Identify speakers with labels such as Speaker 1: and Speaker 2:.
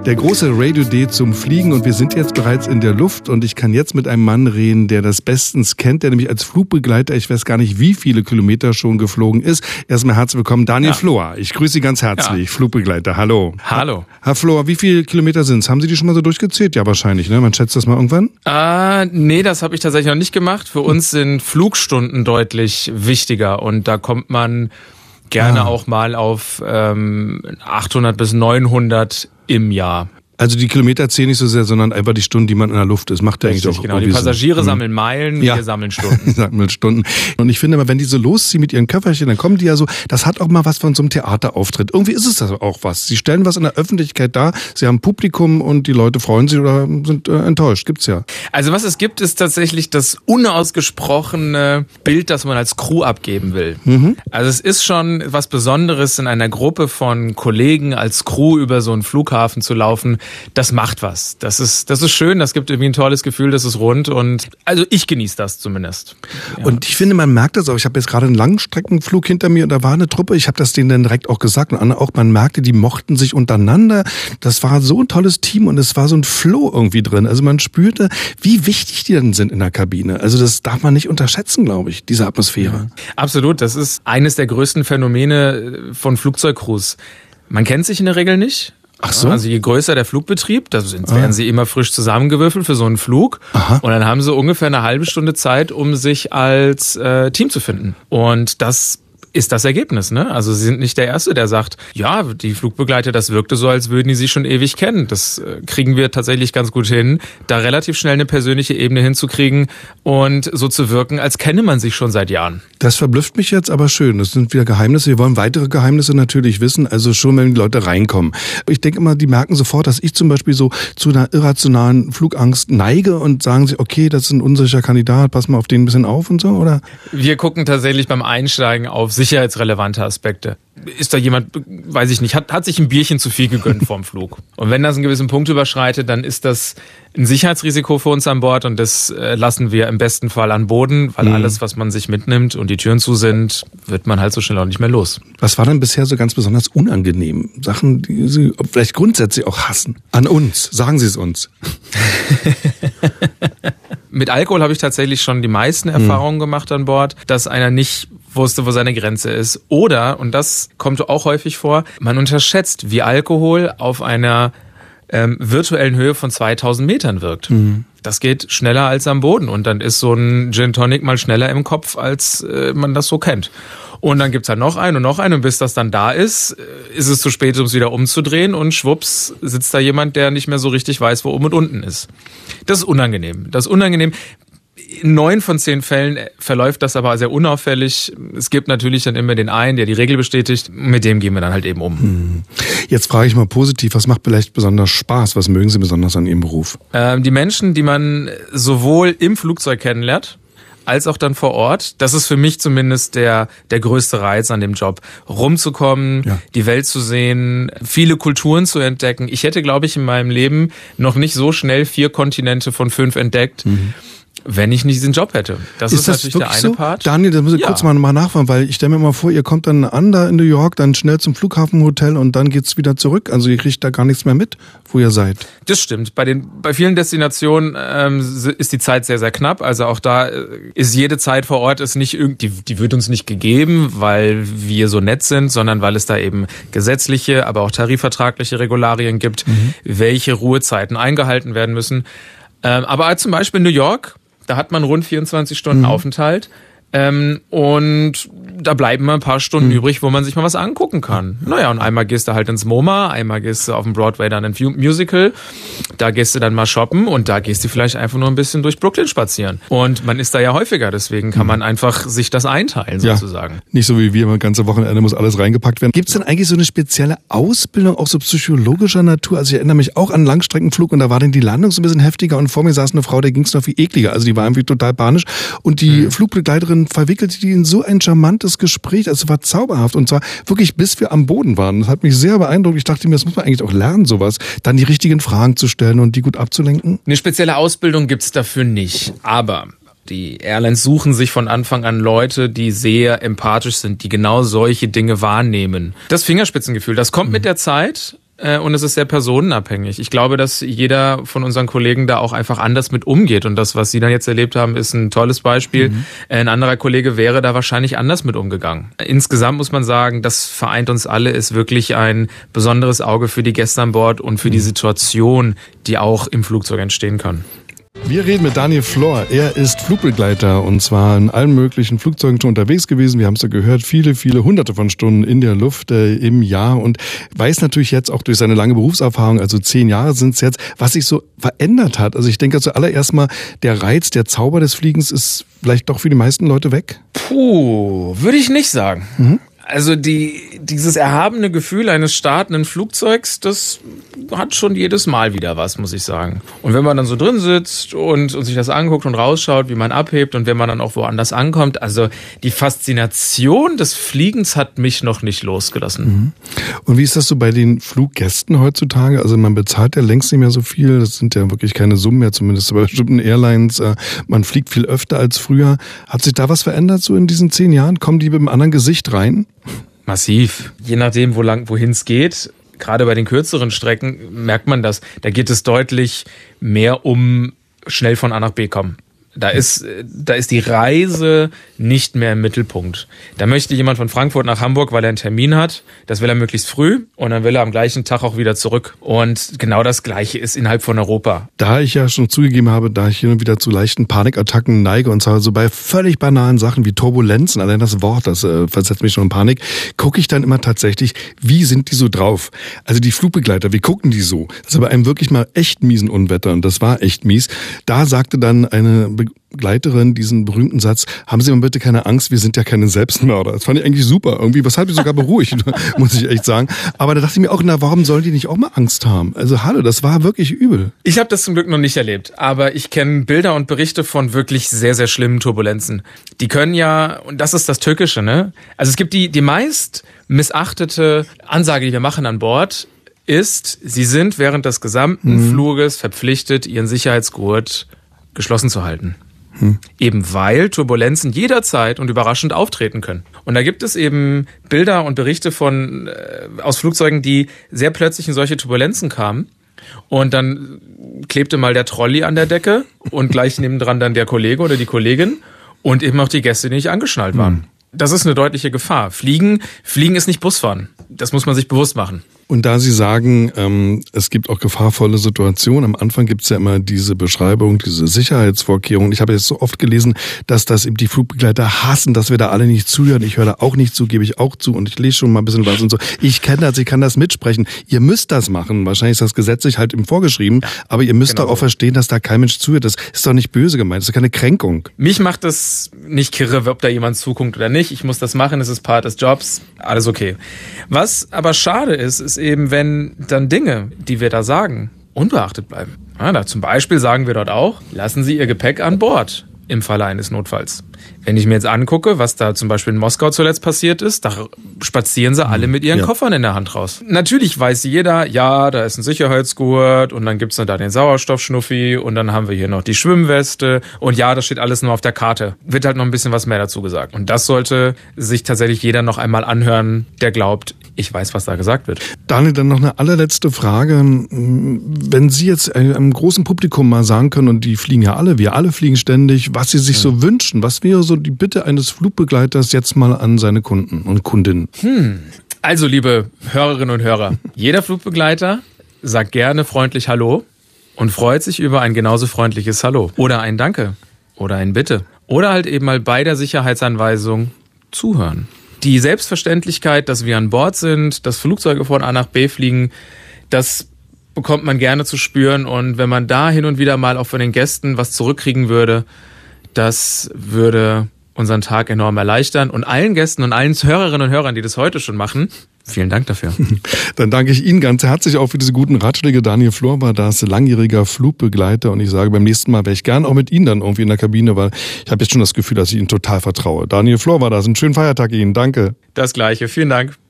Speaker 1: Der große Radio Day zum Fliegen und wir sind jetzt bereits in der Luft und ich kann jetzt mit einem Mann reden, der das bestens kennt, der nämlich als Flugbegleiter, ich weiß gar nicht, wie viele Kilometer schon geflogen ist. Erstmal herzlich willkommen, Daniel Flohr. Ich grüße Sie ganz herzlich, Flugbegleiter. Hallo.
Speaker 2: Hallo.
Speaker 1: Herr Flohr, wie viele Kilometer sind es? Haben Sie die schon mal so durchgezählt? Ja, wahrscheinlich, ne? Man schätzt das mal irgendwann?
Speaker 2: Nee, das habe ich tatsächlich noch nicht gemacht. Für uns sind Flugstunden deutlich wichtiger und da kommt man gerne auch mal auf 800 bis 900 im Jahr.
Speaker 1: Also die Kilometer zählen nicht so sehr, sondern einfach die Stunden, die man in der Luft ist. Macht ja eigentlich auch
Speaker 2: genau. Die Passagiere sammeln Meilen, wir sammeln Stunden.
Speaker 1: Sammeln Stunden. Und ich finde immer, wenn die so losziehen mit ihren Köfferchen, dann kommen die ja so, das hat auch mal was von so einem Theaterauftritt. Irgendwie ist es das auch was. Sie stellen was in der Öffentlichkeit dar, sie haben Publikum und die Leute freuen sich oder sind enttäuscht. Gibt's ja.
Speaker 2: Also was es gibt, ist tatsächlich das unausgesprochene Bild, das man als Crew abgeben will. Mhm. Also es ist schon was Besonderes, in einer Gruppe von Kollegen als Crew über so einen Flughafen zu laufen. Das macht was. Das ist schön, das gibt irgendwie ein tolles Gefühl, das ist rund und also ich genieße das zumindest. Ja.
Speaker 1: Und ich finde, man merkt das auch. Ich habe jetzt gerade einen Langstreckenflug hinter mir und da war eine Truppe, ich habe das denen dann direkt auch gesagt und auch man merkte, die mochten sich untereinander. Das war so ein tolles Team und es war so ein Flow irgendwie drin. Also man spürte, wie wichtig die dann sind in der Kabine. Also das darf man nicht unterschätzen, glaube ich, diese Atmosphäre.
Speaker 2: Ja. Absolut, das ist eines der größten Phänomene von Flugzeugcrews. Man kennt sich in der Regel nicht.
Speaker 1: Ach so?
Speaker 2: Also je größer der Flugbetrieb, werden sie immer frisch zusammengewürfelt für so einen Flug. Aha. Und dann haben sie ungefähr eine halbe Stunde Zeit, um sich als Team zu finden. Und das ist das Ergebnis, ne? Also sie sind nicht der Erste, der sagt, ja, die Flugbegleiter, das wirkte so, als würden die sie schon ewig kennen. Das kriegen wir tatsächlich ganz gut hin, da relativ schnell eine persönliche Ebene hinzukriegen und so zu wirken, als kenne man sich schon seit Jahren.
Speaker 1: Das verblüfft mich jetzt aber schön. Das sind wieder Geheimnisse. Wir wollen weitere Geheimnisse natürlich wissen, also schon, wenn die Leute reinkommen. Ich denke immer, die merken sofort, dass ich zum Beispiel so zu einer irrationalen Flugangst neige und sagen sie, okay, das ist ein unsicherer Kandidat, pass mal auf den ein bisschen auf und so, oder?
Speaker 2: Wir gucken tatsächlich beim Einsteigen auf sicherheitsrelevante Aspekte. Ist da jemand, weiß ich nicht, hat sich ein Bierchen zu viel gegönnt vorm Flug. Und wenn das einen gewissen Punkt überschreitet, dann ist das ein Sicherheitsrisiko für uns an Bord und das lassen wir im besten Fall an Boden, weil alles, was man sich mitnimmt und die Türen zu sind, wird man halt so schnell auch nicht mehr los.
Speaker 1: Was war denn bisher so ganz besonders unangenehm? Sachen, die Sie vielleicht grundsätzlich auch hassen? An uns, sagen Sie es uns.
Speaker 2: Mit Alkohol habe ich tatsächlich schon die meisten Erfahrungen gemacht an Bord, dass einer nicht wusste, wo seine Grenze ist. Oder, und das kommt auch häufig vor, man unterschätzt, wie Alkohol auf einer virtuellen Höhe von 2000 Metern wirkt. Mhm. Das geht schneller als am Boden und dann ist so ein Gin Tonic mal schneller im Kopf, als man das so kennt. Und dann gibt's halt noch einen und bis das dann da ist es zu spät, um es wieder umzudrehen und schwupps sitzt da jemand, der nicht mehr so richtig weiß, wo oben und unten ist. Das ist unangenehm. In 9 von 10 Fällen verläuft das aber sehr unauffällig. Es gibt natürlich dann immer den einen, der die Regel bestätigt. Mit dem gehen wir dann halt eben um.
Speaker 1: Jetzt frage ich mal positiv, was macht vielleicht besonders Spaß? Was mögen Sie besonders an Ihrem Beruf?
Speaker 2: Die Menschen, die man sowohl im Flugzeug kennenlernt, als auch dann vor Ort. Das ist für mich zumindest der größte Reiz an dem Job. Rumzukommen, die Welt zu sehen, viele Kulturen zu entdecken. Ich hätte, glaube ich, in meinem Leben noch nicht so schnell 4 Kontinente von 5 entdeckt. Wenn ich nicht diesen Job hätte. Das ist natürlich der eine Part.
Speaker 1: Daniel, da muss ich kurz mal nachfragen, weil ich stelle mir mal vor, ihr kommt dann an da in New York, dann schnell zum Flughafenhotel und dann geht's wieder zurück. Also ihr kriegt da gar nichts mehr mit, wo ihr seid.
Speaker 2: Das stimmt. Bei vielen Destinationen ist die Zeit sehr, sehr knapp. Also auch da ist jede Zeit vor Ort ist nicht die wird uns nicht gegeben, weil wir so nett sind, sondern weil es da eben gesetzliche, aber auch tarifvertragliche Regularien gibt, welche Ruhezeiten eingehalten werden müssen. Aber zum Beispiel New York, da hat man rund 24 Stunden Aufenthalt und da bleiben mal ein paar Stunden übrig, wo man sich mal was angucken kann. Naja, und einmal gehst du halt ins MoMA, einmal gehst du auf dem Broadway dann ins Musical, da gehst du dann mal shoppen und da gehst du vielleicht einfach nur ein bisschen durch Brooklyn spazieren. Und man ist da ja häufiger, deswegen kann man einfach sich das einteilen sozusagen.
Speaker 1: Nicht so wie wir, das ganze Wochenende muss alles reingepackt werden. Gibt es denn eigentlich so eine spezielle Ausbildung, auch so psychologischer Natur? Also ich erinnere mich auch an einen Langstreckenflug und da war dann die Landung so ein bisschen heftiger und vor mir saß eine Frau, der ging es noch viel ekliger. Also die war irgendwie total panisch und die Flugbegleiterin verwickelte die in so ein charmantes Gespräch. Also es war zauberhaft und zwar wirklich bis wir am Boden waren. Das hat mich sehr beeindruckt. Ich dachte mir, das muss man eigentlich auch lernen, sowas. Dann die richtigen Fragen zu stellen und die gut abzulenken.
Speaker 2: Eine spezielle Ausbildung gibt's dafür nicht, aber die Airlines suchen sich von Anfang an Leute, die sehr empathisch sind, die genau solche Dinge wahrnehmen. Das Fingerspitzengefühl, das kommt mit der Zeit. und es ist sehr personenabhängig. Ich glaube, dass jeder von unseren Kollegen da auch einfach anders mit umgeht und das, was Sie dann jetzt erlebt haben, ist ein tolles Beispiel. Ein anderer Kollege wäre da wahrscheinlich anders mit umgegangen. Insgesamt muss man sagen, das vereint uns alle, ist wirklich ein besonderes Auge für die Gäste an Bord und für die Situation, die auch im Flugzeug entstehen kann.
Speaker 1: Wir reden mit Daniel Flor. Er ist Flugbegleiter und zwar in allen möglichen Flugzeugen schon unterwegs gewesen. Wir haben es ja gehört, viele hunderte von Stunden in der Luft im Jahr und weiß natürlich jetzt auch durch seine lange Berufserfahrung, also 10 Jahre sind es jetzt, was sich so verändert hat. Also ich denke zuallererst mal, der Reiz, der Zauber des Fliegens ist vielleicht doch für die meisten Leute weg.
Speaker 2: Würde ich nicht sagen. Also dieses erhabene Gefühl eines startenden Flugzeugs, das hat schon jedes Mal wieder was, muss ich sagen. Und wenn man dann so drin sitzt und sich das anguckt und rausschaut, wie man abhebt und wenn man dann auch woanders ankommt, also die Faszination des Fliegens hat mich noch nicht losgelassen.
Speaker 1: Und wie ist das so bei den Fluggästen heutzutage? Also man bezahlt ja längst nicht mehr so viel, das sind ja wirklich keine Summen mehr, zumindest bei bestimmten Airlines. Man fliegt viel öfter als früher. Hat sich da was verändert so in diesen 10 Jahren? Kommen die mit einem anderen Gesicht rein?
Speaker 2: Massiv. Je nachdem, wohin es geht, gerade bei den kürzeren Strecken, merkt man das. Da geht es deutlich mehr um schnell von A nach B kommen. Da ist die Reise nicht mehr im Mittelpunkt. Da möchte jemand von Frankfurt nach Hamburg, weil er einen Termin hat. Das will er möglichst früh und dann will er am gleichen Tag auch wieder zurück. Und genau das Gleiche ist innerhalb von Europa.
Speaker 1: Da ich ja schon zugegeben habe, da ich hin und wieder zu leichten Panikattacken neige und zwar so bei völlig banalen Sachen wie Turbulenzen, allein das Wort, das versetzt mich schon in Panik, gucke ich dann immer tatsächlich, wie sind die so drauf? Also die Flugbegleiter, wie gucken die so? Das ist bei einem wirklich mal echt miesen Unwetter und das war echt mies. Da sagte dann eine Begleiterin diesen berühmten Satz, haben Sie mal bitte keine Angst, wir sind ja keine Selbstmörder. Das fand ich eigentlich super. Irgendwie, was hat mich sogar beruhigt, muss ich echt sagen. Aber da dachte ich mir auch, warum sollen die nicht auch mal Angst haben? Also hallo, das war wirklich übel.
Speaker 2: Ich habe das zum Glück noch nicht erlebt, aber ich kenne Bilder und Berichte von wirklich sehr, sehr schlimmen Turbulenzen. Die können ja, und das ist das Tückische, ne? Also es gibt die meist missachtete Ansage, die wir machen an Bord, ist, Sie sind während des gesamten Fluges verpflichtet, Ihren Sicherheitsgurt geschlossen zu halten. Eben weil Turbulenzen jederzeit und überraschend auftreten können. Und da gibt es eben Bilder und Berichte aus Flugzeugen, die sehr plötzlich in solche Turbulenzen kamen. Und dann klebte mal der Trolley an der Decke und gleich nebendran dann der Kollege oder die Kollegin und eben auch die Gäste, die nicht angeschnallt waren. Das ist eine deutliche Gefahr. Fliegen ist nicht Busfahren. Das muss man sich bewusst machen.
Speaker 1: Und da Sie sagen, es gibt auch gefahrvolle Situationen, am Anfang gibt es ja immer diese Beschreibung, diese Sicherheitsvorkehrungen. Ich habe jetzt so oft gelesen, dass das eben die Flugbegleiter hassen, dass wir da alle nicht zuhören. Ich höre da auch nicht zu, gebe ich auch zu und ich lese schon mal ein bisschen was und so. Ich kenne das, ich kann das mitsprechen. Ihr müsst das machen. Wahrscheinlich ist das gesetzlich halt eben vorgeschrieben, aber ihr müsst doch auch verstehen, dass da kein Mensch zuhört. Das ist doch nicht böse gemeint, das ist keine Kränkung.
Speaker 2: Mich macht das nicht kirre, ob da jemand zuguckt oder nicht. Ich muss das machen, es ist Part des Jobs, alles okay. Was aber schade ist eben, wenn dann Dinge, die wir da sagen, unbeachtet bleiben. Ja, zum Beispiel sagen wir dort auch, lassen Sie Ihr Gepäck an Bord im Falle eines Notfalls. Wenn ich mir jetzt angucke, was da zum Beispiel in Moskau zuletzt passiert ist, da spazieren sie alle mit ihren Koffern in der Hand raus. Natürlich weiß jeder, ja, da ist ein Sicherheitsgurt und dann gibt's dann da den Sauerstoffschnuffi und dann haben wir hier noch die Schwimmweste und ja, das steht alles nur auf der Karte. Wird halt noch ein bisschen was mehr dazu gesagt. Und das sollte sich tatsächlich jeder noch einmal anhören, der glaubt, ich weiß, was da gesagt wird.
Speaker 1: Daniel, dann noch eine allerletzte Frage. Wenn Sie jetzt einem großen Publikum mal sagen können, und die fliegen ja alle, wir alle fliegen ständig, was Sie sich so wünschen, was wäre so die Bitte eines Flugbegleiters jetzt mal an seine Kunden und Kundinnen?
Speaker 2: Also, liebe Hörerinnen und Hörer, jeder Flugbegleiter sagt gerne freundlich Hallo und freut sich über ein genauso freundliches Hallo oder ein Danke oder ein Bitte oder halt eben mal bei der Sicherheitsanweisung zuhören. Die Selbstverständlichkeit, dass wir an Bord sind, dass Flugzeuge von A nach B fliegen, das bekommt man gerne zu spüren. Und wenn man da hin und wieder mal auch von den Gästen was zurückkriegen würde, das würde unseren Tag enorm erleichtern. Und allen Gästen und allen Hörerinnen und Hörern, die das heute schon machen, vielen Dank dafür.
Speaker 1: Dann danke ich Ihnen ganz herzlich auch für diese guten Ratschläge. Daniel Flor war das, langjähriger Flugbegleiter. Und ich sage, beim nächsten Mal wäre ich gern auch mit Ihnen dann irgendwie in der Kabine, weil ich habe jetzt schon das Gefühl, dass ich Ihnen total vertraue. Daniel Flor war das. Einen schönen Feiertag Ihnen. Danke.
Speaker 2: Das Gleiche. Vielen Dank.